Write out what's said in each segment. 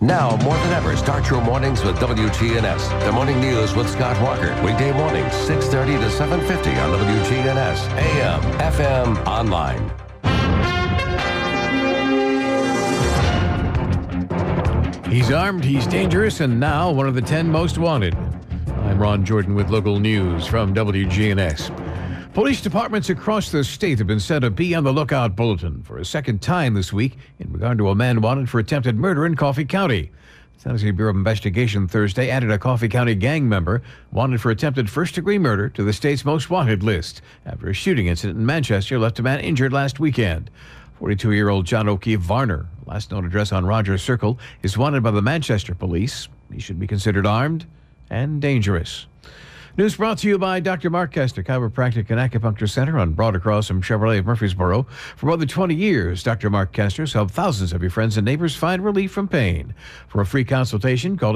Now, more than ever, start your mornings with WGNS. The Morning News with Scott Walker. Weekday mornings, 6:30 to 7:50 on WGNS, AM, FM, online. He's armed, he's dangerous, and now one of the 10 most wanted. I'm Ron Jordan with local news from WGNS. Police departments across the state have been sent a Be on the Lookout bulletin for a second time this week in regard to a man wanted for attempted murder in Coffee County. The Tennessee Bureau of Investigation Thursday added a Coffee County gang member wanted for attempted first-degree murder to the state's most wanted list after a shooting incident in Manchester left a man injured last weekend. 42-year-old John O'Keefe Varner, last known address on Rogers Circle, is wanted by the Manchester police. He should be considered armed and dangerous. News brought to you by Dr. Mark Kester, Chiropractic and Acupuncture Center on Broad Across from Chevrolet of Murfreesboro. For more than 20 years, Dr. Mark Kester has helped thousands of your friends and neighbors find relief from pain. For a free consultation, call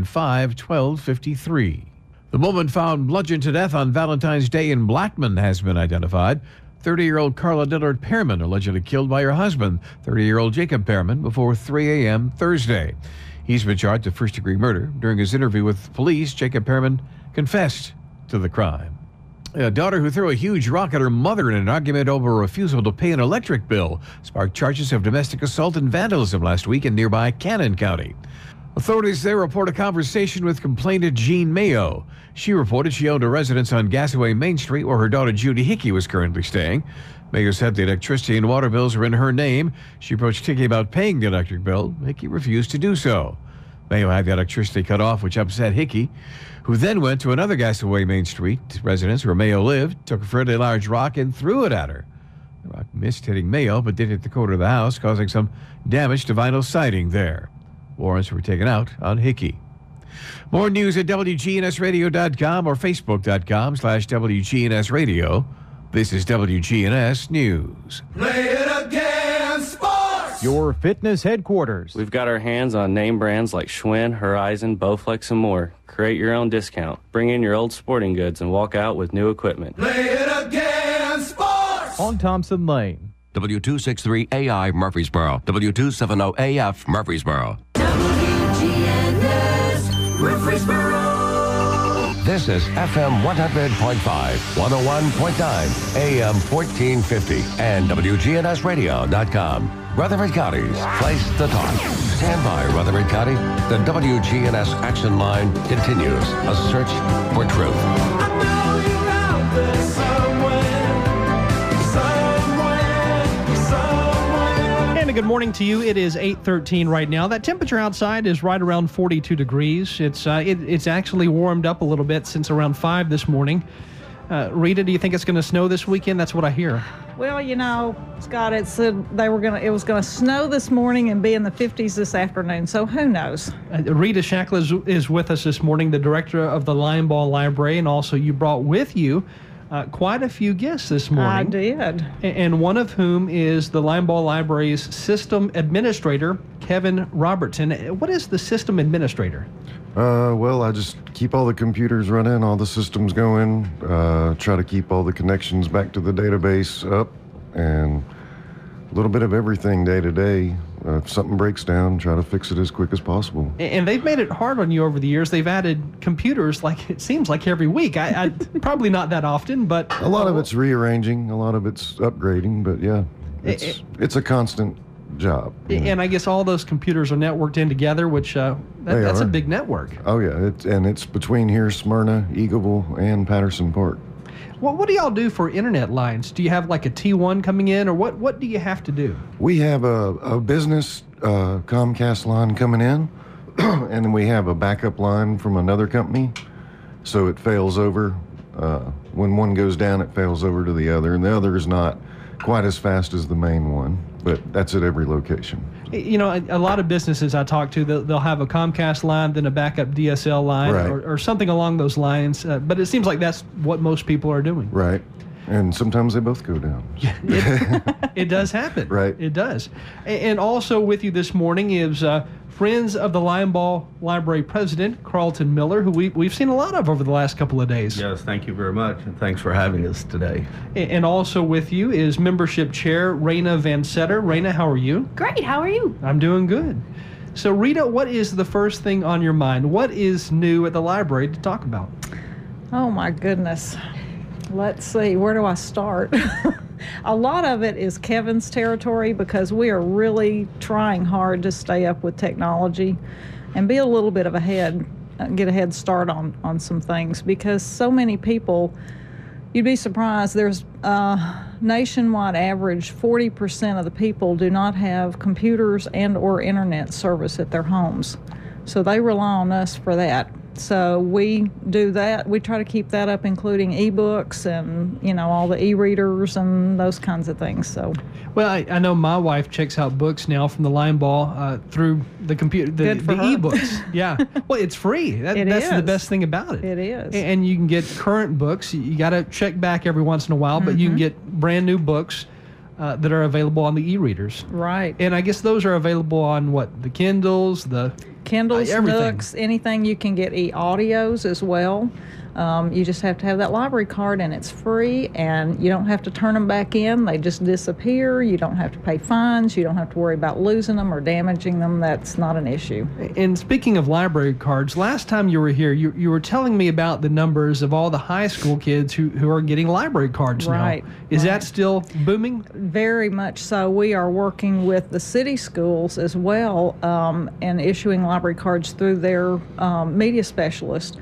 895-1253. The woman found bludgeoned to death on Valentine's Day in Blackman has been identified. 30-year-old Carla Dillard Pearman allegedly killed by her husband, 30-year-old Jacob Pearman, before 3 a.m. Thursday. He's been charged with first-degree murder. During his interview with police, Jacob Pearman confessed to the crime. A daughter who threw a huge rock at her mother in an argument over a refusal to pay an electric bill sparked charges of domestic assault and vandalism last week in nearby Cannon County. Authorities there report a conversation with complainant Jean Mayo. She reported she owned a residence on Gasaway Main Street where her daughter Judy Hickey was currently staying. Mayo said the electricity and water bills were in her name. She approached Hickey about paying the electric bill. Hickey refused to do so. Mayo had the electricity cut off, which upset Hickey, who then went to another Gasaway Main Street residence where Mayo lived, took a fairly large rock and threw it at her. The rock missed hitting Mayo, but did hit the corner of the house, causing some damage to vinyl siding there. Warrants were taken out on Hickey. More news at WGNSradio.com or Facebook.com/WGNSradio. This is WGNS News. Play it again, sports! Your fitness headquarters. We've got our hands on name brands like Schwinn, Horizon, Bowflex, and more. Create your own discount. Bring in your old sporting goods and walk out with new equipment. Play it again, sports! On Thompson Lane. W263AI Murfreesboro. W270AF Murfreesboro. WGNS Murfreesboro. This is FM 100.5, 101.9, AM 1450, and WGNSradio.com. Rutherford County's place to talk. Stand by, Rutherford County. The WGNS Action Line continues. A search for truth. I know you're out there somewhere. And a good morning to you. It is 8:13 right now. That temperature outside is right around 42 degrees. It's actually warmed up a little bit since around 5 this morning. Rita, do you think it's going to snow this weekend? That's what I hear. Well, you know, Scott, it said it was going to snow this morning and be in the 50s this afternoon, so who knows? Rita Shackle is with us this morning, the director of the Linebaugh Library, and also you brought with you quite a few guests this morning. I did. And one of whom is the Linebaugh Library's system administrator, Kevin Robertson. What is the system administrator? Well, I just keep all the computers running, all the systems going, try to keep all the connections back to the database up, and a little bit of everything day to day. If something breaks down, try to fix it as quick as possible. And they've made it hard on you over the years. They've added computers, like it seems like every week. I probably not that often, but a lot of it's rearranging, a lot of it's upgrading, but yeah, it's a constant job. And I guess all those computers are networked in together, which that's a big network. Oh yeah, it's between here, Smyrna, Eagleville, and Patterson Park. Well, what do y'all do for internet lines? Do you have like a T1 coming in, or what do you have to do? We have a business Comcast line coming in, and then we have a backup line from another company, so it fails over. When one goes down, it fails over to the other, and the other is not quite as fast as the main one, but that's at every location. You know, a lot of businesses I talk to, they'll have a Comcast line, then a backup DSL line, right, or something along those lines. But it seems like that's what most people are doing. Right. And sometimes they both go down. It does happen. Right. It does. And also with you this morning is Friends of the Linebaugh Library President, Carlton Miller, who we've seen a lot of over the last couple of days. Yes, thank you very much, and thanks for having us today. And also with you is Membership Chair Raina Van Setter. Raina, how are you? Great, how are you? I'm doing good. So, Rita, what is the first thing on your mind? What is new at the library to talk about? Oh, my goodness. Let's see. Where do I start? A lot of it is Kevin's territory because we are really trying hard to stay up with technology and be a little bit of get a head start on some things because so many people, you'd be surprised, there's nationwide average 40% of the people do not have computers and or internet service at their homes. So they rely on us for that. So we do that. We try to keep that up, including ebooks and, all the e-readers and those kinds of things. So, well, I know my wife checks out books now from the Line Ball through the computer, the ebooks. Yeah. Well, it's free. That's the best thing about it. It is. And you can get current books. You got to check back every once in a while, but you can get brand new books that are available on the e-readers. Right. And I guess those are available on the Kindles, Kindles, everything. Nooks, anything. You can get e-audios as well. You just have to have that library card, and it's free, and you don't have to turn them back in. They just disappear. You don't have to pay fines. You don't have to worry about losing them or damaging them. That's not an issue. And speaking of library cards, last time you were here, you were telling me about the numbers of all the high school kids who are getting library cards right, now. Is that still booming? Very much so. We are working with the city schools as well and issuing library cards through their media specialist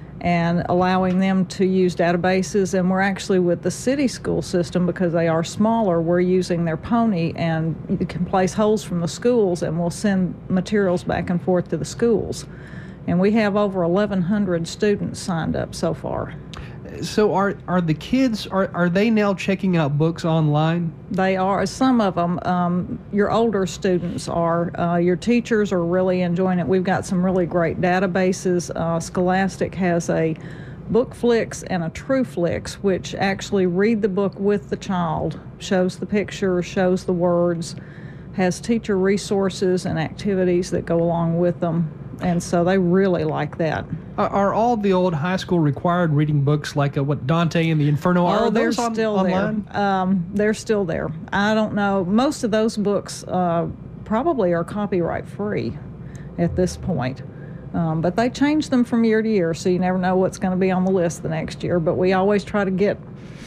and allowing them to use databases. And we're actually with the city school system because they are smaller. We're using their Pony, and you can place holds from the schools and we'll send materials back and forth to the schools. And we have over 1,100 students signed up so far. So are the kids, are they now checking out books online? They are. Some of them. Your older students are. Your teachers are really enjoying it. We've got some really great databases. Scholastic has a BookFlix and a TrueFlix, which actually read the book with the child, shows the picture, shows the words, has teacher resources and activities that go along with them. And so they really like that. Are all the old high school required reading books like Dante and the Inferno? Are they're those still online? There. They're still there. I don't know. Most of those books probably are copyright free at this point. But they change them from year to year, so you never know what's going to be on the list the next year. But we always try to get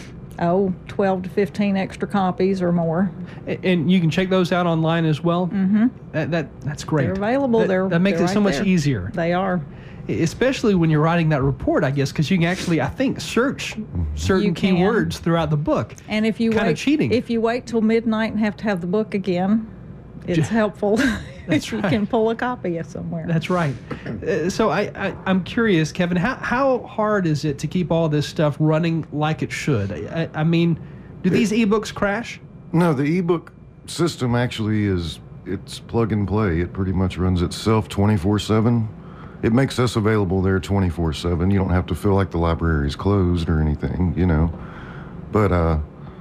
12 to 15 extra copies or more. And you can check those out online as well? Mm-hmm. That's great. They're available. That makes it so much easier. They are. Especially when you're writing that report, I guess, because you can actually, I think, search certain keywords throughout the book. And if you cheating. If you wait till midnight and have to have the book again, it's helpful. That's you right. can pull a copy of somewhere. That's right. So I'm curious, Kevin, how hard is it to keep all this stuff running like it should? I mean, do these ebooks crash? No, the ebook system actually it's plug and play. It pretty much runs itself 24/7. It makes us available there 24/7. You don't have to feel like the library is closed or anything, But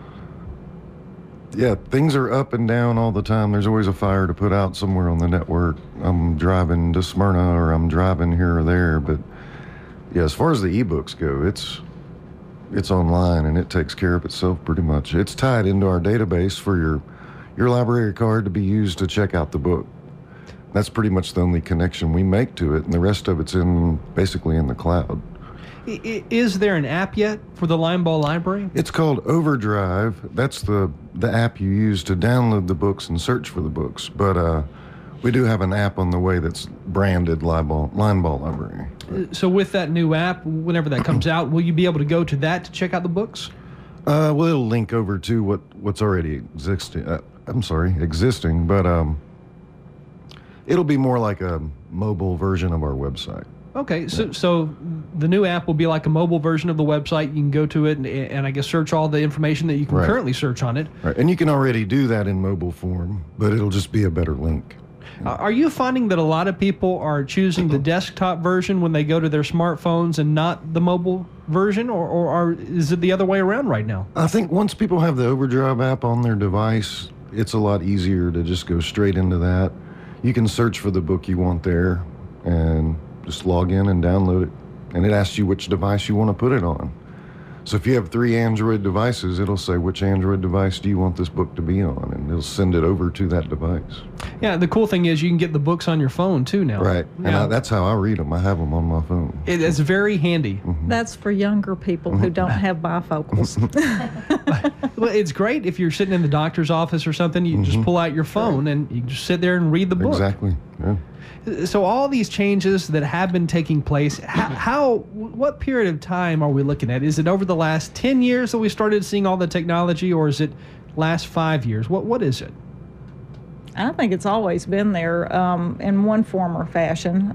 yeah, things are up and down all the time. There's always a fire to put out somewhere on the network. I'm driving to Smyrna or I'm driving here or there. But yeah, as far as the ebooks go, it's online and it takes care of itself pretty much. It's tied into our database for your library card to be used to check out the book. That's pretty much the only connection we make to it, and the rest of it's basically in the cloud. Is there an app yet for the Line Ball Library? It's called Overdrive. That's the app you use to download the books and search for the books. But we do have an app on the way that's branded Line Ball Library. So with that new app, whenever that comes out, will you be able to go to that to check out the books? Well, it'll link over to what's already existing, but it'll be more like a mobile version of our website. Okay, so the new app will be like a mobile version of the website. You can go to it and I guess search all the information that you can currently search on it. Right, and you can already do that in mobile form, but it'll just be a better link. Are you finding that a lot of people are choosing the desktop version when they go to their smartphones and not the mobile version, or is it the other way around right now? I think once people have the Overdrive app on their device, it's a lot easier to just go straight into that. You can search for the book you want there and just log in and download it, and it asks you which device you want to put it on. So if you have 3 Android devices, it'll say, which Android device do you want this book to be on? And it'll send it over to that device. Yeah, the cool thing is you can get the books on your phone too now. Right. Yeah. And that's how I read them. I have them on my phone. It's very handy. That's for younger people who don't have bifocals. Well, it's great if you're sitting in the doctor's office or something. You just pull out your phone and you just sit there and read the book. Exactly. Yeah. So all these changes that have been taking place, what period of time are we looking at? Is it over the last 10 years that we started seeing all the technology, or is it last 5 years? What is it? I think it's always been there in one form or fashion.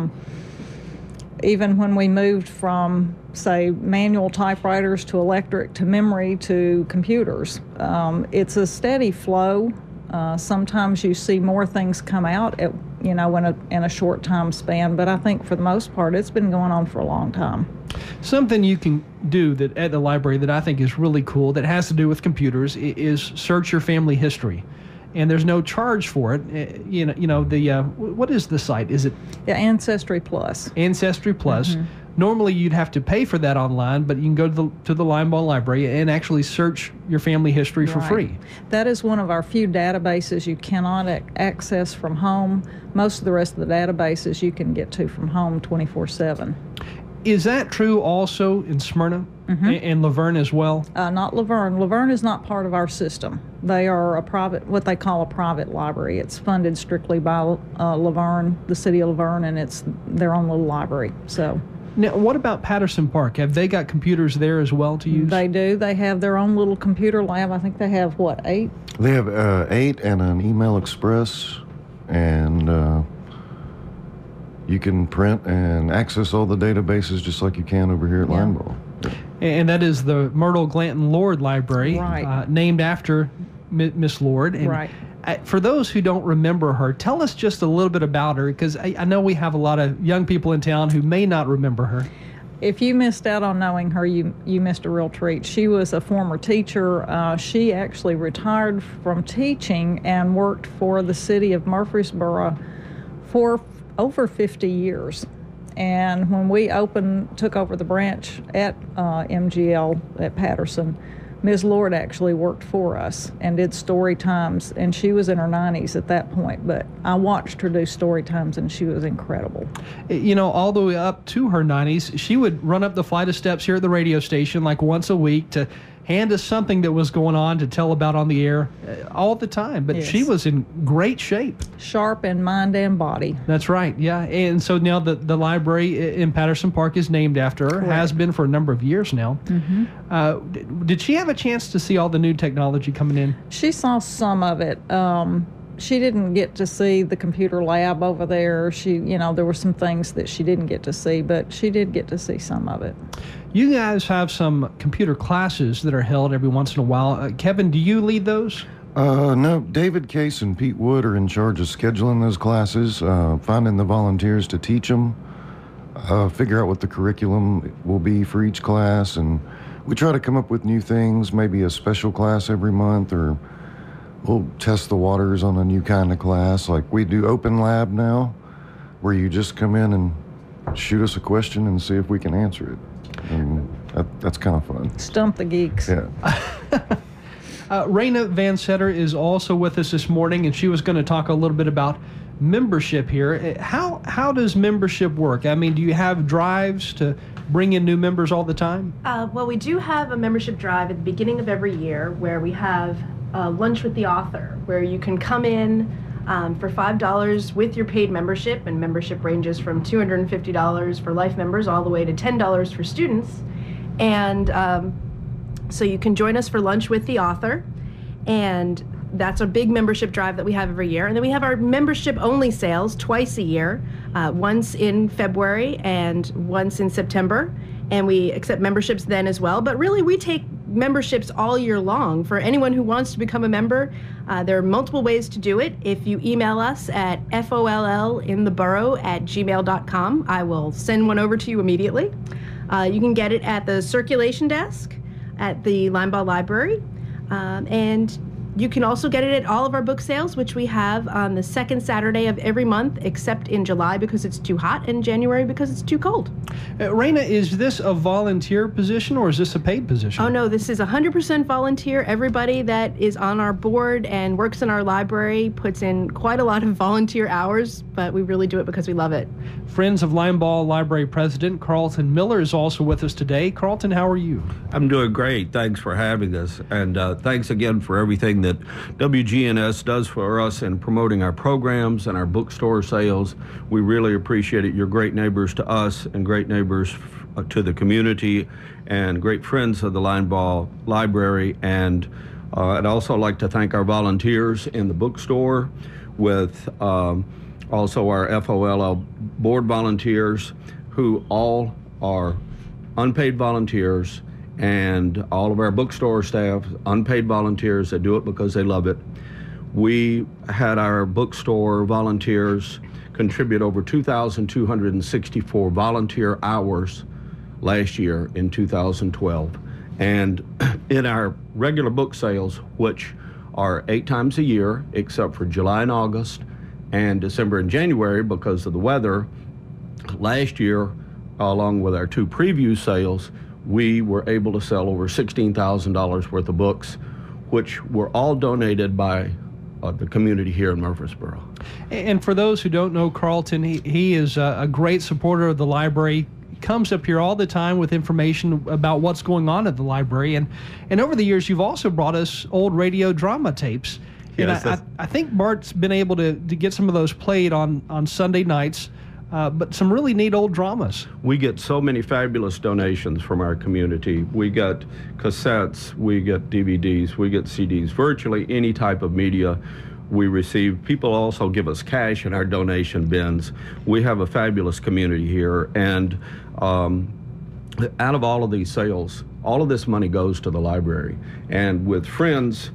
Even when we moved from, say, manual typewriters to electric to memory to computers, it's a steady flow. Sometimes you see more things come out in a short time span, but I think for the most part it's been going on for a long time. Something you can do at the library that I think is really cool that has to do with computers is search your family history. And there's no charge for it. What is the site? Is it Ancestry Plus? Ancestry Plus. Normally you'd have to pay for that online, but you can go to the Limbaugh Library and actually search your family history for free. That is one of our few databases you cannot access from home. Most of the rest of the databases you can get to from home 24/7. Is that true also in Smyrna and Laverne as well? Not Laverne. Laverne is not part of our system. They are what they call a private library. It's funded strictly by Laverne, the city of Laverne, and it's their own little library. So. Now, what about Patterson Park? Have they got computers there as well to use? They do. They have their own little computer lab. I think they have, 8? They have 8 and an Email Express, and you can print and access all the databases just like you can over here at Limbaugh. Yeah. And that is the Myrtle Glanton Lord Library, named after Miss Lord. And right. For those who don't remember her, tell us just a little bit about her, because I know we have a lot of young people in town who may not remember her. If you missed out on knowing her, you missed a real treat. She was a former teacher. She actually retired from teaching and worked for the city of Murfreesboro for over 50 years. And when we took over the branch at MGL at Patterson, Ms. Lord actually worked for us and did story times, and she was in her 90s at that point, but I watched her do story times, and she was incredible. All the way up to her 90s, she would run up the flight of steps here at the radio station like once a week to hand us something that was going on to tell about on the air all the time. But she was in great shape. Sharp in mind and body. That's right, yeah. And so now the library in Patterson Park is named after her, has been for a number of years now. Did she have a chance to see all the new technology coming in? She saw some of it. She didn't get to see the computer lab over there. There were some things that she didn't get to see, but she did get to see some of it. You guys have some computer classes that are held every once in a while. Kevin, do you lead those? No, David Case and Pete Wood are in charge of scheduling those classes, finding the volunteers to teach them, figure out what the curriculum will be for each class, and we try to come up with new things, maybe a special class every month, or we'll test the waters on a new kind of class. Like we do Open Lab now, where you just come in and shoot us a question and see if we can answer it. And that's kind of fun. Stump the geeks. Yeah. Raina Van Setter is also with us this morning, and she was going to talk a little bit about membership here. How does membership work? I mean, do you have drives to bring in new members all the time? Well, we do have a membership drive at the beginning of every year where we have lunch with the author, where you can come in for $5 with your paid membership, and membership ranges from $250 for life members all the way to $10 for students. And so you can join us for lunch with the author, and that's a big membership drive that we have every year. And then we have our membership-only sales twice a year, once in February and once in September. And we accept memberships then as well. But really, we take memberships all year long. For anyone who wants to become a member, there are multiple ways to do it. If you email us at follintheborough@gmail.com, I will send one over to you immediately. You can get it at the circulation desk at the Limbaugh Library. And you can also get it at all of our book sales, which we have on the second Saturday of every month, except in July because it's too hot and January because it's too cold. Raina, is this a volunteer position or is this a paid position? Oh, no, this is 100% volunteer. Everybody that is on our board and works in our library puts in quite a lot of volunteer hours, but we really do it because we love it. Friends of Limeball Library President Carlton Miller is also with us today. Carlton, how are you? I'm doing great. Thanks for having us. And thanks again for everything that WGNS does for us in promoting our programs and our bookstore sales. We really appreciate it. You're great neighbors to us and great neighbors to the community and great friends of the Limeball Library. And I'd also like to thank our volunteers in the bookstore with also our FOLL board volunteers who all are unpaid volunteers, and all of our bookstore staff, unpaid volunteers that do it because they love it. We had our bookstore volunteers contribute over 2,264 volunteer hours last year in 2012. And in our regular book sales, which are 8 times a year, except for July and August, and December and January because of the weather, last year, along with our 2 preview sales, we were able to sell over $16,000 worth of books, which were all donated by the community here in Murfreesboro. And for those who don't know Carlton, he is a great supporter of the library. Comes up here all the time with information about what's going on at the library. And over the years, you've also brought us old radio drama tapes. Yes, and I think Bart's been able to get some of those played on Sunday nights, but some really neat old dramas. We get so many fabulous donations from our community. We get cassettes, we get DVDs, we get CDs, virtually any type of media we receive. People also give us cash in our donation bins. We have a fabulous community here, and out of all of these sales, all of this money goes to the library. And with Friends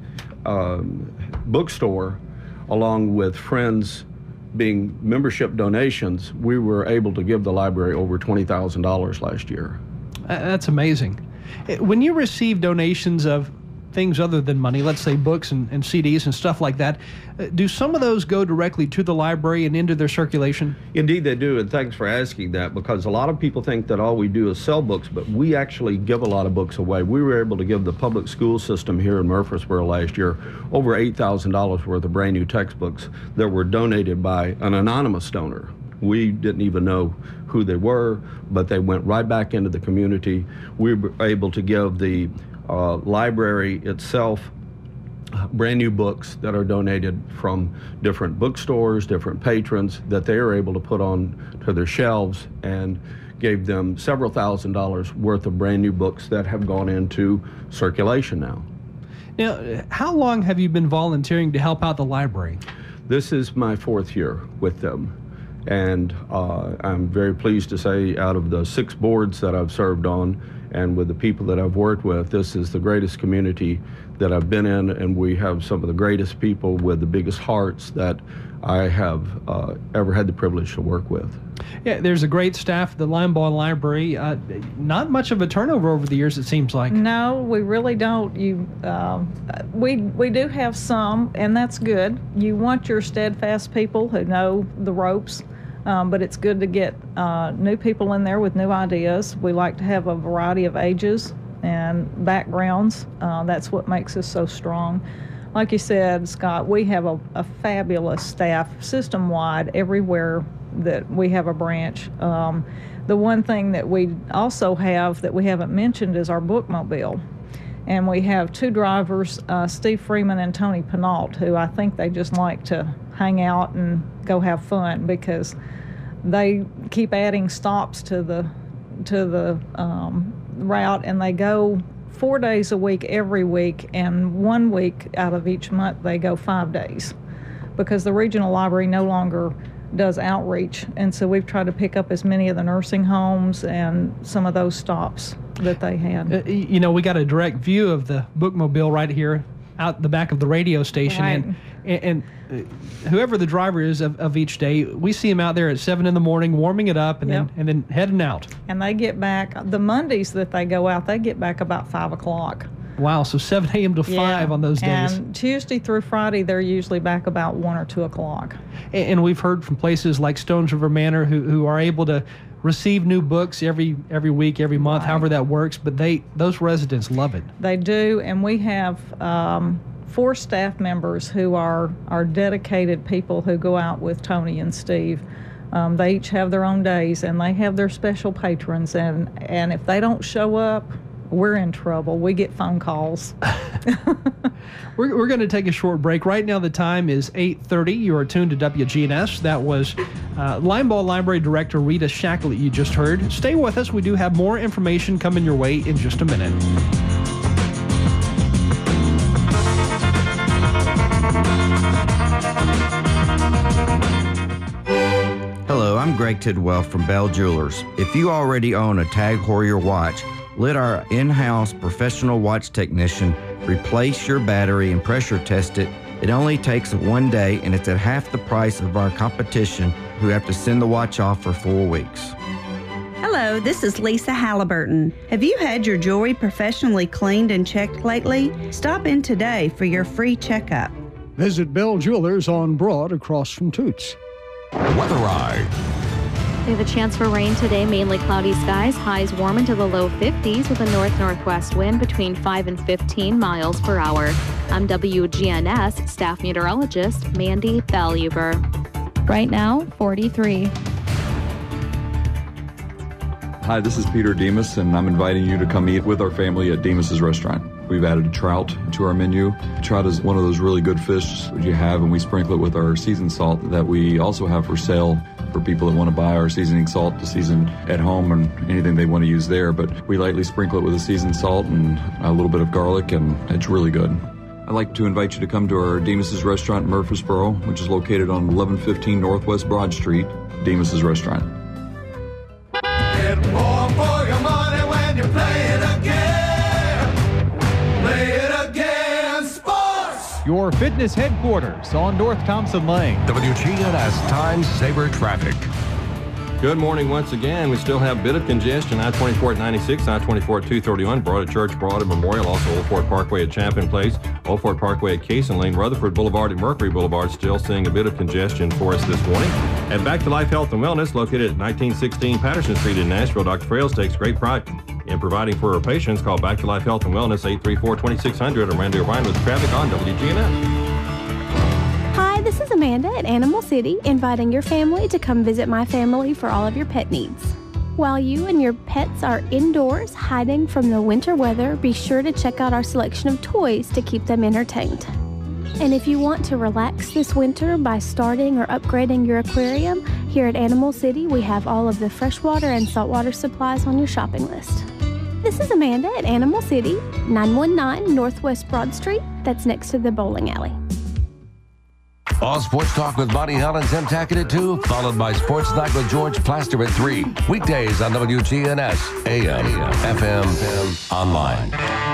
Bookstore, along with Friends being membership donations, we were able to give the library over $20,000 last year. That's amazing. When you receive donations of things other than money, let's say books and CDs and stuff like that, do some of those go directly to the library and into their circulation? Indeed they do, and thanks for asking that, because a lot of people think that all we do is sell books, but we actually give a lot of books away. We were able to give the public school system here in Murfreesboro last year over $8,000 worth of brand new textbooks that were donated by an anonymous donor. We didn't even know who they were, but they went right back into the community. We were able to give the library itself brand new books that are donated from different bookstores, different patrons, that they are able to put on to their shelves, and gave them several $1,000s worth of brand new books that have gone into circulation now. Now, how long have you been volunteering to help out the library? This is my 4th year with them, and I'm very pleased to say out of the 6 boards that I've served on and with the people that I've worked with, this is the greatest community that I've been in, and we have some of the greatest people with the biggest hearts that I have ever had the privilege to work with. Yeah, there's a great staff at the Limeball Library. Not much of a turnover over the years, it seems like. No, we really don't. We do have some, and that's good. You want your steadfast people who know the ropes. But it's good to get new people in there with new ideas. We like to have a variety of ages and backgrounds. That's what makes us so strong. Like you said, Scott, we have a fabulous staff system-wide everywhere that we have a branch. The one thing that we also have that we haven't mentioned is our bookmobile. And we have 2 drivers, Steve Freeman and Tony Penault, who I think they just like to hang out and go have fun because they keep adding stops to the route, and they go 4 days a week every week, and 1 week out of each month they go 5 days because the regional library no longer does outreach, and so we've tried to pick up as many of the nursing homes and some of those stops that they had. You know, we got a direct view of the bookmobile right here out the back of the radio station, Right. and whoever the driver is of each day, we see him out there at 7 in the morning warming it up and Yep. then heading out. And they get back, the Mondays that they go out, they get back about 5 o'clock. Wow, so 7 a.m. to 5 on those days. And Tuesday through Friday, they're usually back about 1 or 2 o'clock. And we've heard from places like Stones River Manor who are able to receive new books every week, every month, however that works. But those residents love it. They do, and we have 4 staff members who are dedicated people who go out with Tony and Steve. They each have their own days, and they have their special patrons. And if they don't show up, we're in trouble. We get phone calls. We're going to take a short break. Right now the time is 8:30. You are tuned to WGNS. That was Limeball Library Director Rita Shacklett you just heard. Stay with us. We do have more information coming your way in just a minute. Hello, I'm Greg Tidwell from Bell Jewelers. If you already own a Tag Heuer watch, let our in-house professional watch technician replace your battery and pressure test it. It only takes 1 day, and it's at half the price of our competition who have to send the watch off for 4 weeks. Hello, this is Lisa Halliburton. Have you had your jewelry professionally cleaned and checked lately? Stop in today for your free checkup. Visit Bell Jewelers on Broad across from Toots. Weathereye. We have a chance for rain today, mainly cloudy skies, highs warm into the low 50s with a north-northwest wind between 5 and 15 miles per hour. I'm WGNS staff meteorologist Mandy Valuber. Right now, 43. Hi, this is Peter Demas, and I'm inviting you to come eat with our family at Demas's restaurant. We've added trout to our menu. Trout is one of those really good fish that you have, and we sprinkle it with our seasoned salt that we also have for sale for people that want to buy our seasoning salt to season at home and anything they want to use there. But we lightly sprinkle it with a seasoned salt and a little bit of garlic, and it's really good. I'd like to invite you to come to our Demas's restaurant in Murfreesboro, which is located on 1115 Northwest Broad Street, Demas's restaurant. Get more for your money when you play it again. Play it again, sports. Your fitness headquarters on North Thompson Lane. WGNS Time Saver Traffic. Good morning once again. We still have a bit of congestion. I-24 at 96, I-24 at 231, Broad at Church, Broad at Memorial, also Old Fort Parkway at Champion Place, Old Fort Parkway at Cason Lane, Rutherford Boulevard at Mercury Boulevard, still seeing a bit of congestion for us this morning. And Back to Life Health and Wellness, located at 1916 Patterson Street in Nashville. Dr. Frails takes great pride in providing for her patients. Call Back to Life Health and Wellness, 834-2600, or Randy O'Brien with traffic on WGNS. Hi, this is Amanda at Animal City, inviting your family to come visit my family for all of your pet needs. While you and your pets are indoors hiding from the winter weather, be sure to check out our selection of toys to keep them entertained. And if you want to relax this winter by starting or upgrading your aquarium, here at Animal City, we have all of the freshwater and saltwater supplies on your shopping list. This is Amanda at Animal City, 919 Northwest Broad Street. That's next to the bowling alley. All Sports Talk with Bonnie Hill and Tim Tackett at 2, followed by Sports Night with George Plaster at 3. Weekdays on WGNS, AM, FM, online.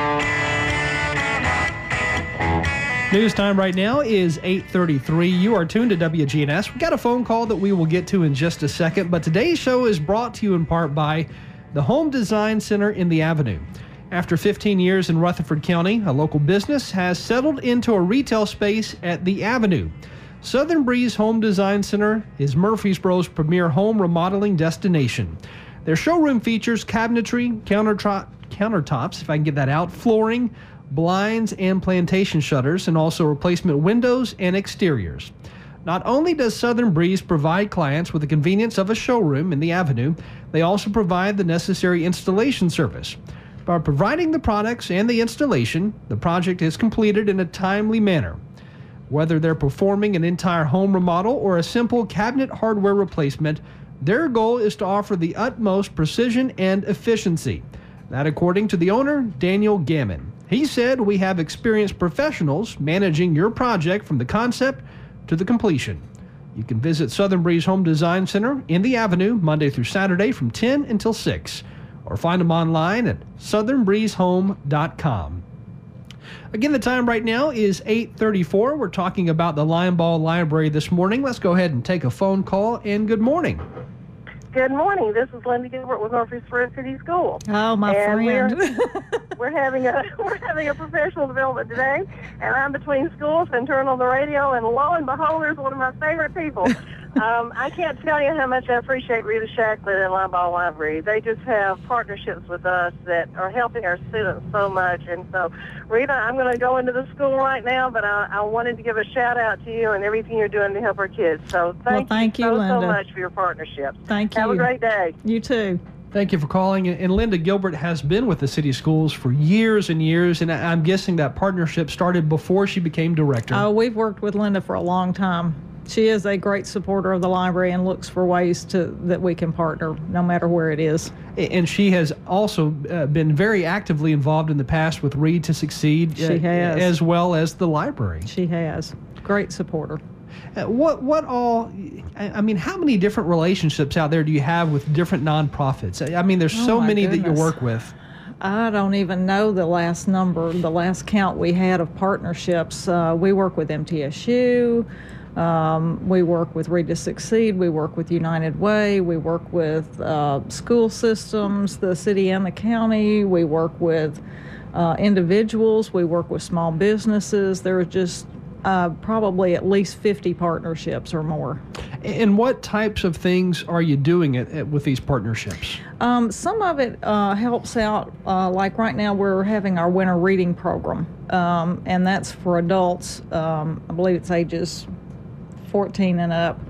News time right now is 8:33. You are tuned to WGNS. We got a phone call that we will get to in just a second, but today's show is brought to you in part by the Home Design Center in the Avenue. After 15 years in Rutherford County, a local business has settled into a retail space at the Avenue. Southern Breeze Home Design Center is Murfreesboro's premier home remodeling destination. Their showroom features cabinetry, countertops, if I can get that out, flooring, blinds, and plantation shutters, and also replacement windows and exteriors. Not only does Southern Breeze provide clients with the convenience of a showroom in the Avenue, they also provide the necessary installation service. By providing the products and the installation, the project is completed in a timely manner. Whether they're performing an entire home remodel or a simple cabinet hardware replacement, their goal is to offer the utmost precision and efficiency. That according to the owner, Daniel Gammon. He said, "We have experienced professionals managing your project from the concept to the completion." You can visit Southern Breeze Home Design Center in the Avenue Monday through Saturday from 10 until 6. Or find them online at southernbreezehome.com. Again, the time right now is 8:34. We're talking about the Limeball Library this morning. Let's go ahead and take a phone call, and good morning. Good morning. This is Linda Gilbert with Murfreesboro City Schools. Oh, my friend. We're having a professional development today, and I'm between schools and turn on the radio, and lo and behold, there's one of my favorite people. I can't tell you how much I appreciate Rita Shacklett and Linebaugh Library. They just have partnerships with us that are helping our students so much. And so, Rita, I'm going to go into the school right now, but I wanted to give a shout out to you and everything you're doing to help our kids. So thank you so Linda. much for your partnerships. Thank you. Have a great day. You too. Thank you for calling. And Linda Gilbert has been with the city schools for years and years, and I'm guessing that partnership started before she became director. Oh, we've worked with Linda for a long time. She is a great supporter of the library and looks for ways that we can partner, no matter where it is. And she has also been very actively involved in the past with Read to Succeed. She has. As well as the library. She has. Great supporter. What all, I mean, how many different relationships out there do you have with different nonprofits? I mean, there's so many that you work with. I don't even know the last number, the last count we had of partnerships. We work with MTSU. We work with Read to Succeed. We work with United Way. We work with school systems, the city and the county. We work with individuals. We work with small businesses. There are just probably at least 50 partnerships or more. And what types of things are you doing with these partnerships? Some of it helps out, like right now we're having our winter reading program, and that's for adults. I believe it's ages 14 and up.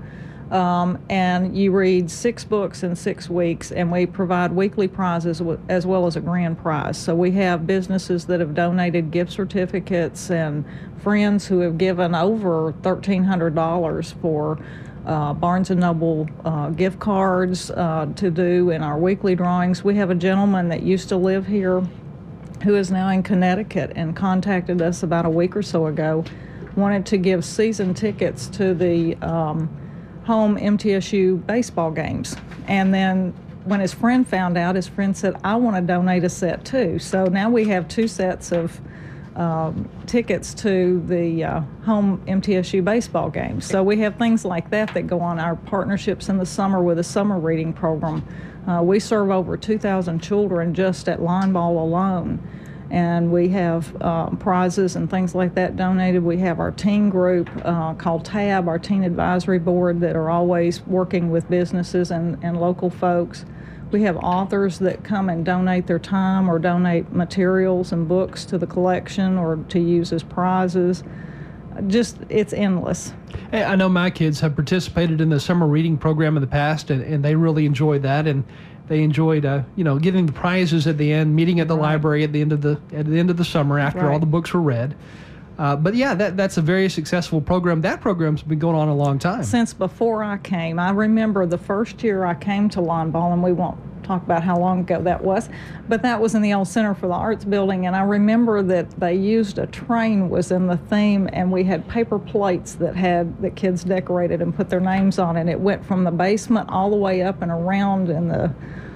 And you read 6 books in 6 weeks, and we provide weekly prizes as well as a grand prize. So we have businesses that have donated gift certificates and friends who have given over $1,300 for Barnes & Noble gift cards to do in our weekly drawings. We have a gentleman that used to live here who is now in Connecticut and contacted us about a week or so ago, wanted to give season tickets to the home MTSU baseball games. And then when his friend found out, his friend said, I want to donate a set too. So now we have 2 sets of tickets to the home MTSU baseball games. So we have things like that go on. Our partnerships in the summer with a summer reading program. We serve over 2,000 children just at Linebaugh alone. And we have prizes and things like that donated. We have our teen group called TAB, our Teen Advisory Board, that are always working with businesses and local folks. We have authors that come and donate their time or donate materials and books to the collection or to use as prizes. Just, it's endless. Hey, I know my kids have participated in the summer reading program in the past, and they really enjoyed that. And they enjoyed, giving the prizes at the end, meeting at the library at the end of the summer after all the books were read. But yeah, that's a very successful program. That program's been going on a long time. Since before I came. I remember the first year I came to Linebaugh, and we won't talk about how long ago that was, but that was in the old Center for the Arts building, and I remember that they used a train was in the theme, and we had paper plates that had the kids decorated and put their names on, and it went from the basement all the way up and around in the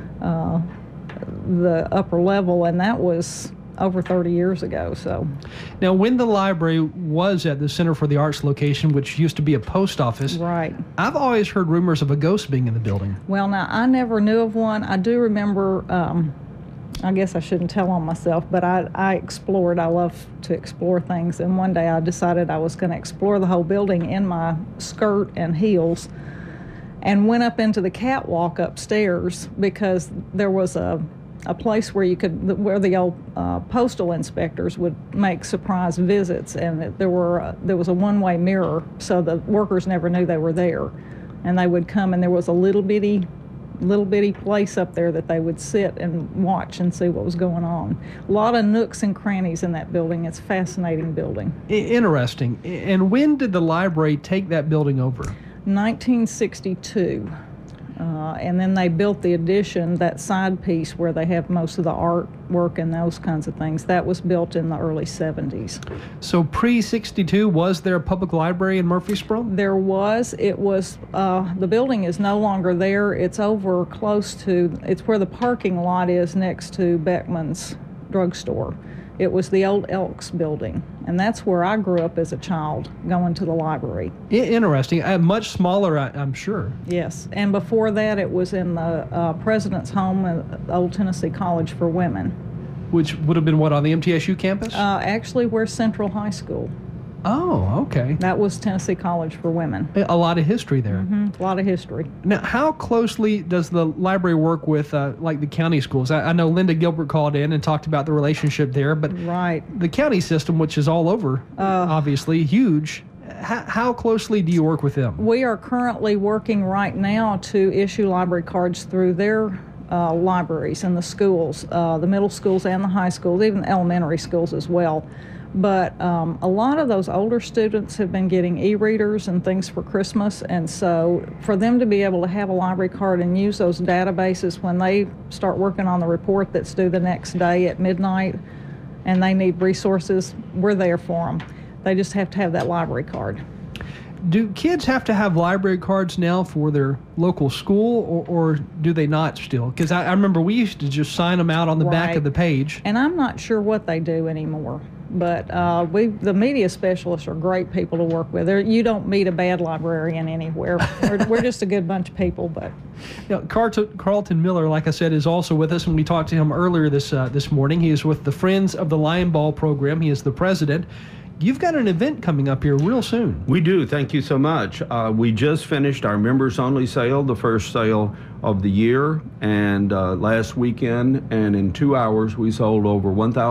upper level, and that was over 30 years ago. So now, when the library was at the Center for the Arts location, which used to be a post office, right, I've always heard rumors of a ghost being in the building. Well, now, I never knew of one. I do remember, I guess I shouldn't tell on myself, but I explored. I love to explore things, and one day I decided I was going to explore the whole building in my skirt and heels, and went up into the catwalk upstairs because there was a place where where the old postal inspectors would make surprise visits, and there was a one-way mirror, so the workers never knew they were there, and they would come, and there was a little bitty place up there that they would sit and watch and see what was going on. A lot of nooks and crannies in that building. It's a fascinating building. Interesting. And when did the library take that building over? 1962. And then they built the addition, that side piece where they have most of the artwork and those kinds of things. That was built in the early 70s. So pre-62, was there a public library in Murfreesboro? There was. It was, the building is no longer there. It's over close to, it's where the parking lot is next to Beckman's drugstore. it was the old Elks building. And that's where I grew up as a child, going to the library. Interesting. Much smaller, I'm sure. Yes. And before that, it was in the President's Home at Old Tennessee College for Women. Which would have been what, on the MTSU campus? Actually, we're Central High School. Oh, okay. That was Tennessee College for Women. A lot of history there. Mm-hmm. A lot of history. Now, how closely does the library work with, like, the county schools? I know Linda Gilbert called in and talked about the relationship there, but the county system, which is all over, obviously, huge, how closely do you work with them? We are currently working right now to issue library cards through their libraries in the schools, the middle schools and the high schools, even the elementary schools as well. But a lot of those older students have been getting e-readers and things for Christmas, and so for them to be able to have a library card and use those databases when they start working on the report that's due the next day at midnight and they need resources, we're there for them. They just have to have that library card. Do kids have to have library cards now for their local school, or do they not still? Because I remember we used to just sign them out on the back of the page. And I'm not sure what they do anymore. But the media specialists are great people to work with. You don't meet a bad librarian anywhere. We're just a good bunch of people. But Carlton Miller, like I said, is also with us, and we talked to him earlier this morning. He is with the Friends of the Lion Ball program. He is the president. You've got an event coming up here real soon. We do. Thank you so much. We just finished our members-only sale, the first sale of the year, and last weekend, and in 2 hours, we sold over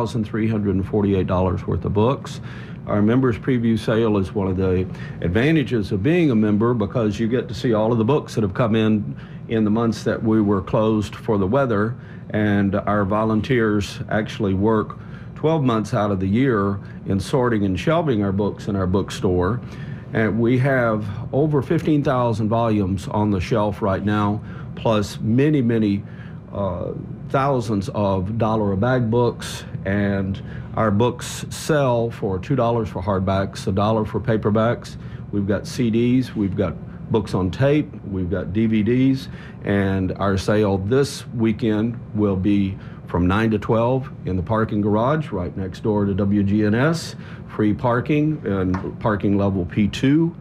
$1,348 worth of books. Our members preview sale is one of the advantages of being a member, because you get to see all of the books that have come in the months that we were closed for the weather, and our volunteers actually work 12 months out of the year in sorting and shelving our books in our bookstore. And we have over 15,000 volumes on the shelf right now, plus many, many thousands of dollar-a-bag books. And our books sell for $2 for hardbacks, $1 for paperbacks. We've got CDs, we've got books on tape, we've got DVDs, and our sale this weekend will be from 9 to 12 in the parking garage right next door to WGNS, free parking and parking level P2.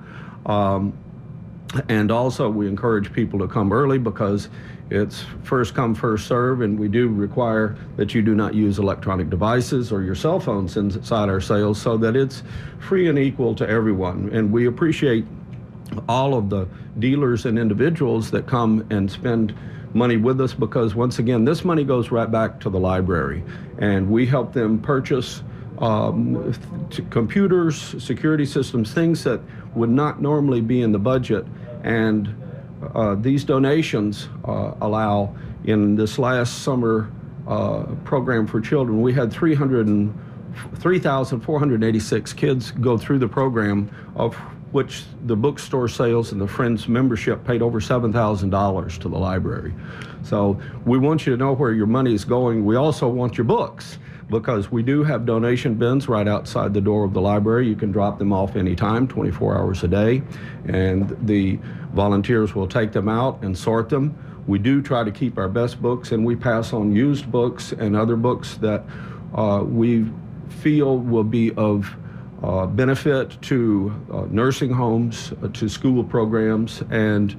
And also we encourage people to come early, because it's first come, first serve, and we do require that you do not use electronic devices or your cell phones inside our sales, so that it's free and equal to everyone. And we appreciate all of the dealers and individuals that come and spend money with us, because once again, this money goes right back to the library, and we help them purchase computers, security systems, things that would not normally be in the budget. And these donations allow, in this last summer program for children, we had 3,486 kids go through the program, of which the bookstore sales and the Friends membership paid over $7,000 to the library. So we want you to know where your money is going. We also want your books, because we do have donation bins right outside the door of the library. You can drop them off anytime, 24 hours a day, and the volunteers will take them out and sort them. We do try to keep our best books, and we pass on used books and other books that we feel will be of benefit to nursing homes, to school programs, and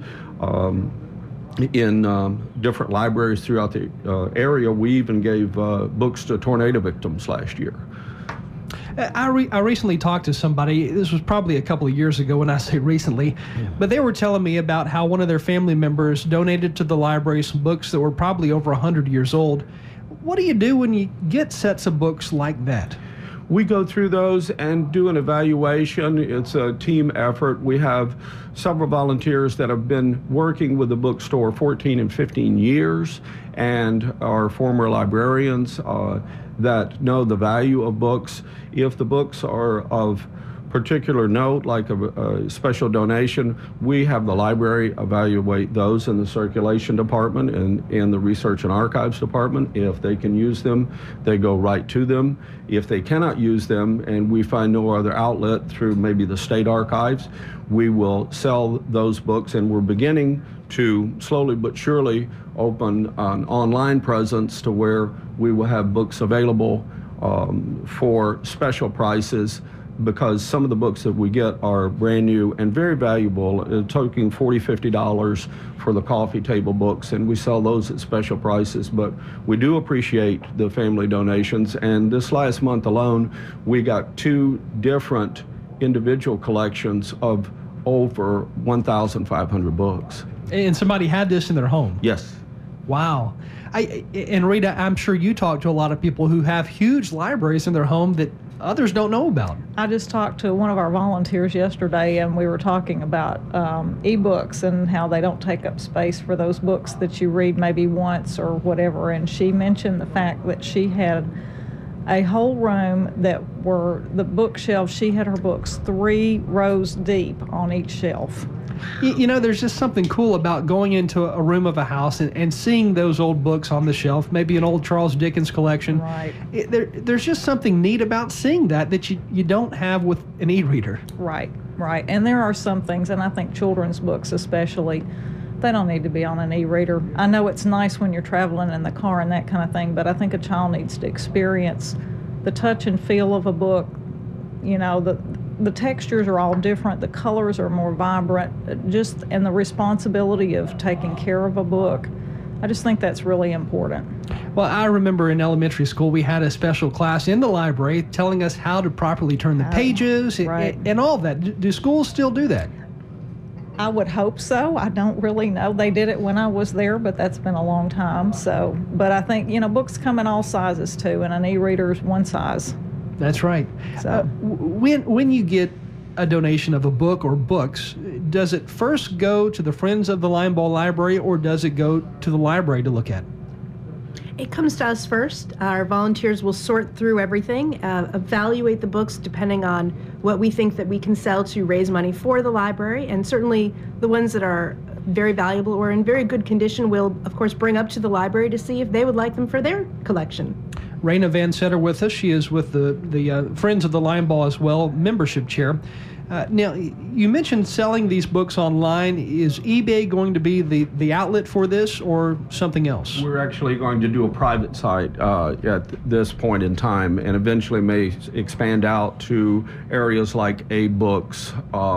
in different libraries throughout the area. We even gave books to tornado victims last year. I recently talked to somebody, this was probably a couple of years ago when I say recently, but they were telling me about how one of their family members donated to the library some books that were probably over 100 years old. What do you do when you get sets of books like that? We go through those and do an evaluation. It's a team effort. We have several volunteers that have been working with the bookstore 14 and 15 years, and are former librarians that know the value of books. If the books are of particular note, like a special donation, we have the library evaluate those in the circulation department and in the research and archives department. If they can use them, they go right to them. If they cannot use them and we find no other outlet through maybe the state archives, we will sell those books, and we're beginning to slowly but surely open an online presence to where we will have books available for special prices, because some of the books that we get are brand new and very valuable, totaling $40, $50 for the coffee table books, and we sell those at special prices. But we do appreciate the family donations, and this last month alone, we got 2 different individual collections of over 1,500 books. And somebody had this in their home? Yes. Wow. And Rita, I'm sure you talk to a lot of people who have huge libraries in their home that others don't know about. I just talked to one of our volunteers yesterday, and we were talking about e-books and how they don't take up space for those books that you read maybe once or whatever. And she mentioned the fact that she had a whole room that were the bookshelves. She had her books 3 rows deep on each shelf. You know, there's just something cool about going into a room of a house and seeing those old books on the shelf, maybe an old Charles Dickens collection. Right. There's just something neat about seeing that you don't have with an e-reader. Right, right. And there are some things, and I think children's books especially, they don't need to be on an e-reader. I know it's nice when you're traveling in the car and that kind of thing, but I think a child needs to experience the touch and feel of a book. You know, the textures are all different, the colors are more vibrant, and the responsibility of taking care of a book. I just think that's really important. Well, I remember in elementary school we had a special class in the library telling us how to properly turn the pages and all that. Do schools still do that? I would hope so. I don't really know. They did it when I was there, but that's been a long time. So, but I think, you know, books come in all sizes too, and an e-reader is one size. That's right. So, when you get a donation of a book or books, does it first go to the Friends of the Linebaugh Library, or does it go to the library to look at? It comes to us first. Our volunteers will sort through everything, evaluate the books depending on what we think that we can sell to raise money for the library, and certainly the ones that are very valuable or in very good condition we'll, of course, bring up to the library to see if they would like them for their collection. Raina Van Setter with us. She is with the Friends of the Linebaugh as well, membership chair. Now, you mentioned selling these books online. Is eBay going to be the outlet for this, or something else? We're actually going to do a private site at this point in time, and eventually may expand out to areas like A-Books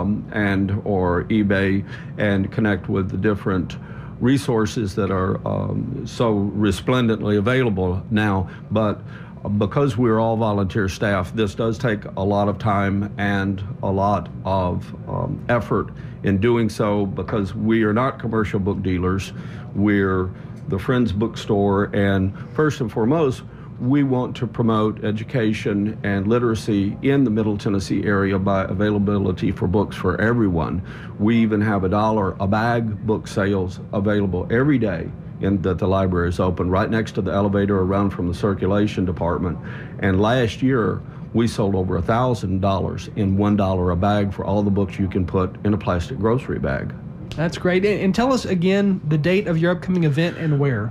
and or eBay, and connect with the different resources that are so resplendently available now. But because we're all volunteer staff, this does take a lot of time and a lot of effort in doing so, because we are not commercial book dealers. We're the Friends Bookstore, and first and foremost, we want to promote education and literacy in the Middle Tennessee area by availability for books for everyone. We even have $1 a bag book sales available every day that the library is open, right next to the elevator around from the circulation department. And last year, we sold over $1,000 in $1 a bag for all the books you can put in a plastic grocery bag. That's great. And tell us again the date of your upcoming event and where.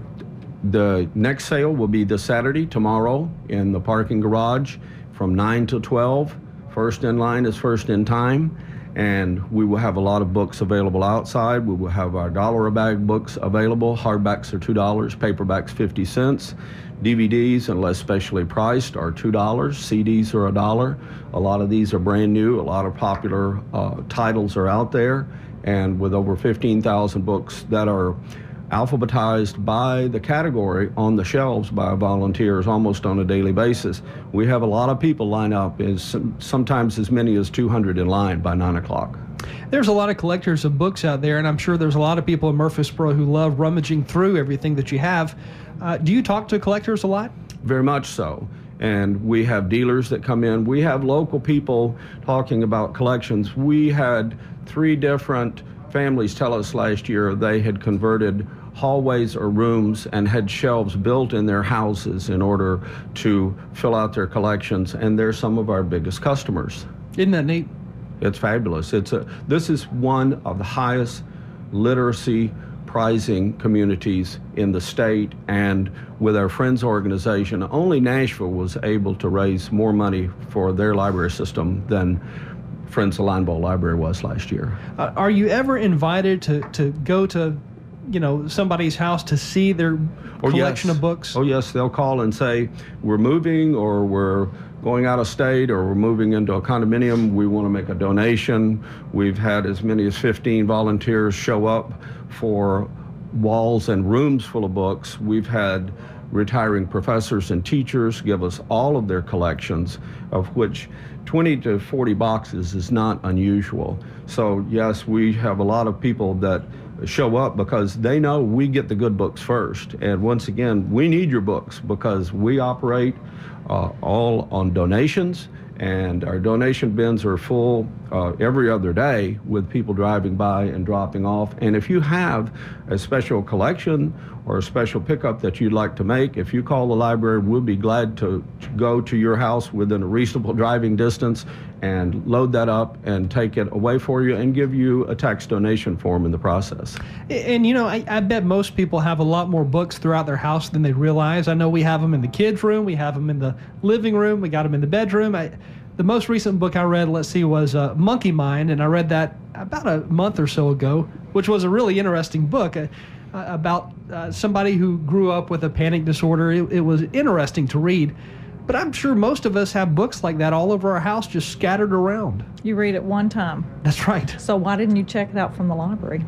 The next sale will be this Saturday, tomorrow, in the parking garage from 9 to 12. First in line is first in time. And we will have a lot of books available outside. We will have our $1 a bag books available. Hardbacks are $2, paperbacks 50 cents. DVDs, unless specially priced, are $2. CDs are $1. A lot of these are brand new. A lot of popular titles are out there. And with over 15,000 books that are alphabetized by the category on the shelves by volunteers almost on a daily basis, we have a lot of people line up, sometimes as many as 200 in line by 9 o'clock. There's a lot of collectors of books out there, and I'm sure there's a lot of people in Murfreesboro who love rummaging through everything that you have. Do you talk to collectors a lot? Very much so. And we have dealers that come in. We have local people talking about collections. We had 3 different families tell us last year they had converted hallways or rooms and had shelves built in their houses in order to fill out their collections, and they're some of our biggest customers. Isn't that neat? It's fabulous. This is one of the highest literacy prizing communities in the state, and with our Friends organization, only Nashville was able to raise more money for their library system than Friends of Linebaugh Library was last year. Are you ever invited to go to somebody's house to see their collection of books? Oh, yes. They'll call and say, we're moving, or we're going out of state, or we're moving into a condominium. We want to make a donation. We've had as many as 15 volunteers show up for walls and rooms full of books. We've had retiring professors and teachers give us all of their collections, of which 20 to 40 boxes is not unusual. So yes, we have a lot of people that show up because they know we get the good books first. And once again, we need your books because we operate all on donations, and our donation bins are full every other day with people driving by and dropping off. And if you have a special collection or a special pickup that you'd like to make, if you call the library, we'll be glad to go to your house within a reasonable driving distance and load that up and take it away for you and give you a tax donation form in the process. And I bet most people have a lot more books throughout their house than they realize. I know we have them in the kids' room, we have them in the living room, we got them in the bedroom. The most recent book I read, was Monkey Mind, and I read that about a month or so ago, which was a really interesting book about somebody who grew up with a panic disorder. It was interesting to read. But I'm sure most of us have books like that all over our house, just scattered around. You read it one time. That's right. So why didn't you check it out from the library?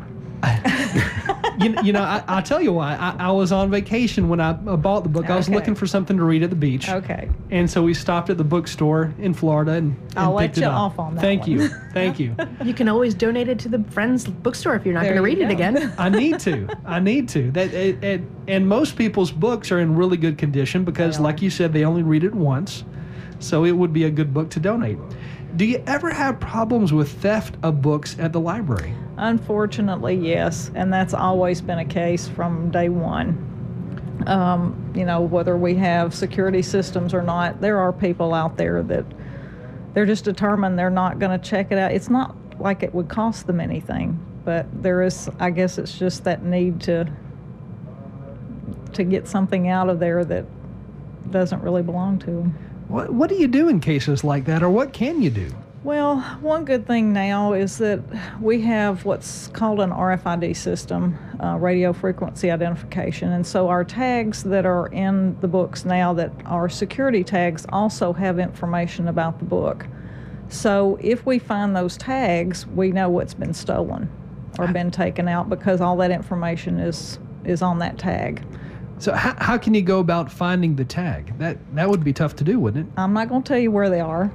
I'll tell you why. I was on vacation when I bought the book. I was looking for something to read at the beach. Okay. And so we stopped at the bookstore in Florida and I'll picked let you it up. off on that Thank one. you. Thank you. You can always donate it to the friend's bookstore if you're not There going to read you it go. again. I need to. And most people's books are in really good condition because, like you said, they only read it once. So it would be a good book to donate. Do you ever have problems with theft of books at the library? Unfortunately, yes, and that's always been a case from day one. Whether we have security systems or not, there are people out there that they're just determined they're not going to check it out. It's not like it would cost them anything, but there is, I guess it's just that need to get something out of there that doesn't really belong to them. What do you do in cases like that, or what can you do? Well, one good thing now is that we have what's called an RFID system, radio frequency identification. And so our tags that are in the books now that are security tags also have information about the book. So if we find those tags, we know what's been stolen or been taken out because all that information is on that tag. So how can you go about finding the tag? That would be tough to do, wouldn't it? I'm not going to tell you where they are.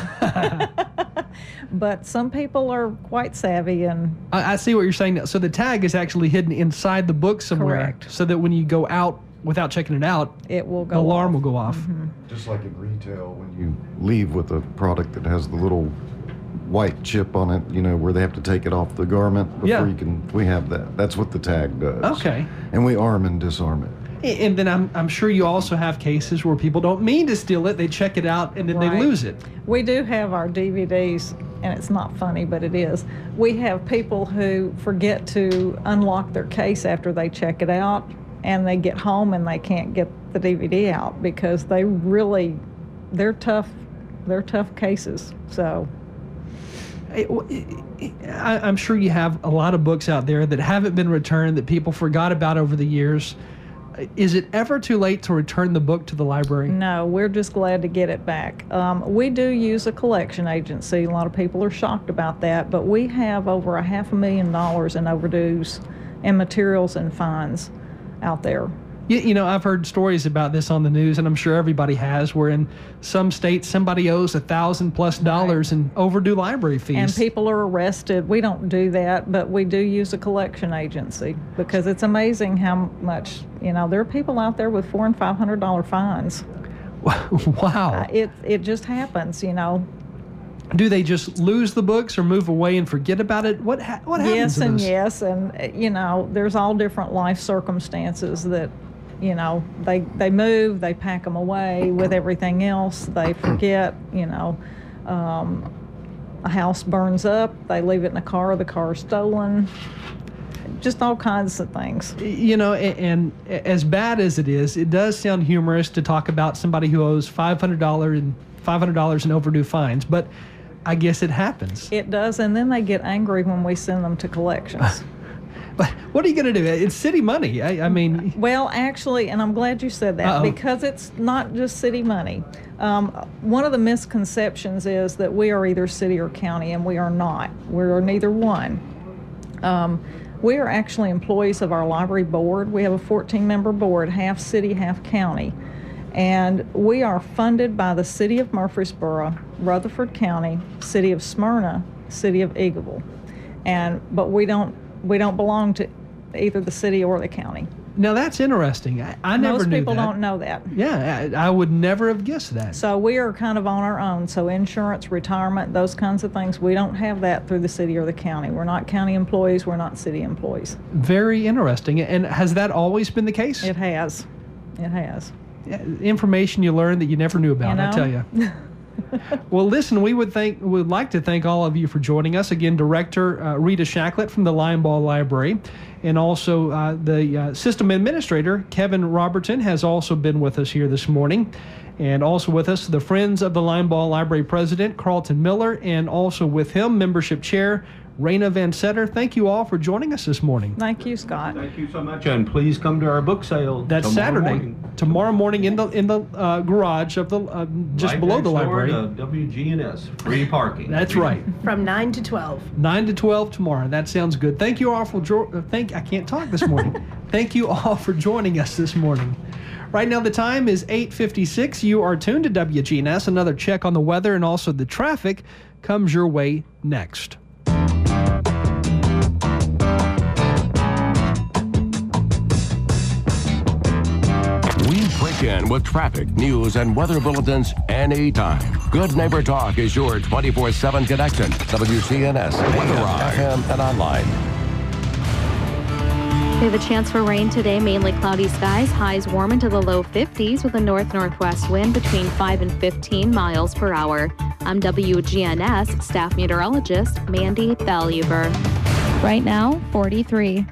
But some people are quite savvy and... I see what you're saying now. So the tag is actually hidden inside the book somewhere. Correct. So that when you go out without checking it out, it will go the alarm off. will go off. Mm-hmm. Just like in retail, when you leave with a product that has the little white chip on it, where they have to take it off the garment before we have that. That's what the tag does. Okay. And we arm and disarm it. And then I'm sure you also have cases where people don't mean to steal it. They check it out and then they lose it. We do have our DVDs, and it's not funny, but it is. We have people who forget to unlock their case after they check it out, and they get home and they can't get the DVD out because they're tough cases. So I'm sure you have a lot of books out there that haven't been returned that people forgot about over the years. Is it ever too late to return the book to the library? No, we're just glad to get it back. We do use a collection agency. A lot of people are shocked about that, but we have over $500,000 in overdues and materials and fines out there. I've heard stories about this on the news, and I'm sure everybody has, where in some states somebody owes $1,000+ in overdue library fees. And people are arrested. We don't do that, but we do use a collection agency because it's amazing how much, there are people out there with $400 and $500 fines. Wow. It just happens, Do they just lose the books or move away and forget about it? What happens Yes to and those? yes, and there's all different life circumstances that they move, they pack them away with everything else, they forget, a house burns up, they leave it in the car's stolen, just all kinds of things. And as bad as it is, it does sound humorous to talk about somebody who owes $500 in overdue fines, but I guess it happens. It does, and then they get angry when we send them to collections. But what are you going to do? It's city money. I mean... Well, actually, and I'm glad you said that, because it's not just city money. One of the misconceptions is that we are either city or county, and we are not. We are neither one. We are actually employees of our library board. We have a 14-member board, half city, half county. And we are funded by the City of Murfreesboro, Rutherford County, City of Smyrna, City of Eagleville. But we don't belong to either the city or the county. Now that's interesting. I never knew that. Most people don't know that. Yeah, I would never have guessed that. So we are kind of on our own. So insurance, retirement, those kinds of things, we don't have that through the city or the county. We're not county employees. We're not city employees. Very interesting. And has that always been the case? It has. It has. Information you learn that you never knew about, I tell you. Well, listen, we would like to thank all of you for joining us. Again, Director Rita Shacklett from the Linebaugh Library, and also the System Administrator, Kevin Robertson, has also been with us here this morning. And also with us, the Friends of the Linebaugh Library President, Carlton Miller, and also with him, Membership Chair, Raina Van Setter. Thank you all for joining us this morning. Thank you, Scott. Thank you so much, and please come to our book sale. That's Saturday, tomorrow morning in the garage of the just right below the next door library. to WGNS, free parking. That's right. From 9 to 12. 9 to 12 tomorrow. That sounds good. Thank you all for I can't talk this morning. Thank you all for joining us this morning. Right now the time is 8:56. You are tuned to WGNS. Another check on the weather and also the traffic comes your way next. Break in with traffic, news, and weather bulletins anytime. Good Neighbor Talk is your 24/7 connection. WGNS, Weather FM, and online. We have a chance for rain today, mainly cloudy skies, highs warm into the low 50s with a north-northwest wind between 5 and 15 miles per hour. I'm WGNS staff meteorologist Mandy Valuber. Right now, 43.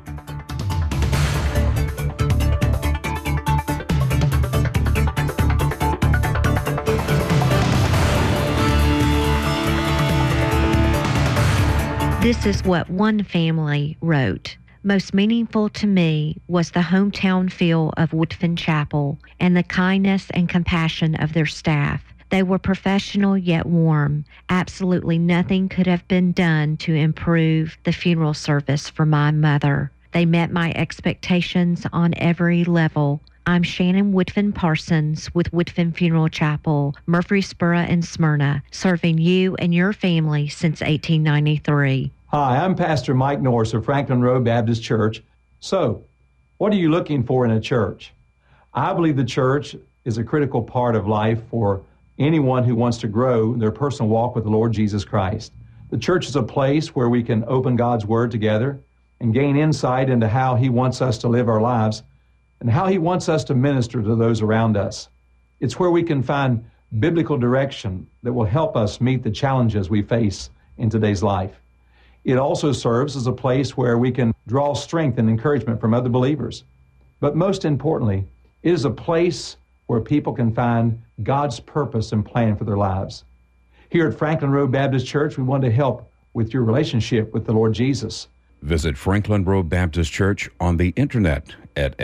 This is what one family wrote. Most meaningful to me was the hometown feel of Woodfin Chapel and the kindness and compassion of their staff. They were professional yet warm. Absolutely nothing could have been done to improve the funeral service for my mother. They met my expectations on every level. I'm Shannon Woodfin Parsons with Woodfin Funeral Chapel, Murfreesboro and Smyrna, serving you and your family since 1893. Hi, I'm Pastor Mike Norris of Franklin Road Baptist Church. So, what are you looking for in a church? I believe the church is a critical part of life for anyone who wants to grow their personal walk with the Lord Jesus Christ. The church is a place where we can open God's Word together and gain insight into how He wants us to live our lives and how He wants us to minister to those around us. It's where we can find biblical direction that will help us meet the challenges we face in today's life. It also serves as a place where we can draw strength and encouragement from other believers. But most importantly, it is a place where people can find God's purpose and plan for their lives. Here at Franklin Road Baptist Church, we want to help with your relationship with the Lord Jesus. Visit Franklin Road Baptist Church on the internet at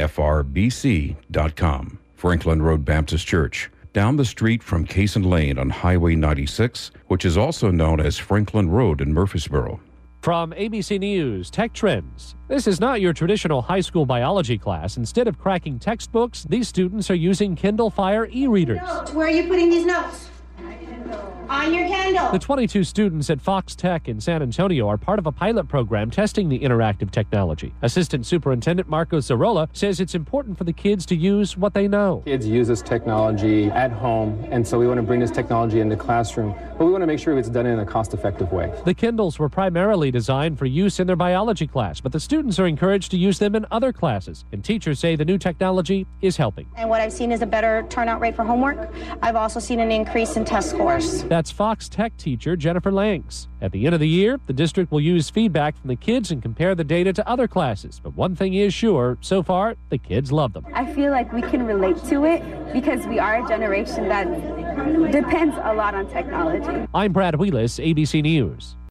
frbc.com. Franklin Road Baptist Church, down the street from Cason Lane on Highway 96, which is also known as Franklin Road in Murfreesboro. From ABC News, Tech Trends. This is not your traditional high school biology class. Instead of cracking textbooks, these students are using Kindle Fire e-readers. Where are you putting these notes? On your Kindle. The 22 students at Fox Tech in San Antonio are part of a pilot program testing the interactive technology. Assistant Superintendent Marco Zarola says it's important for the kids to use what they know. Kids use this technology at home, and so we want to bring this technology into the classroom, but we want to make sure it's done in a cost-effective way. The Kindles were primarily designed for use in their biology class, but the students are encouraged to use them in other classes, and teachers say the new technology is helping. And what I've seen is a better turnout rate for homework. I've also seen an increase in test scores. That's Fox Tech teacher Jennifer Langs. At the end of the year, the district will use feedback from the kids and compare the data to other classes. But one thing is sure, so far, the kids love them. I feel like we can relate to it because we are a generation that depends a lot on technology. I'm Brad Wheelis, ABC News.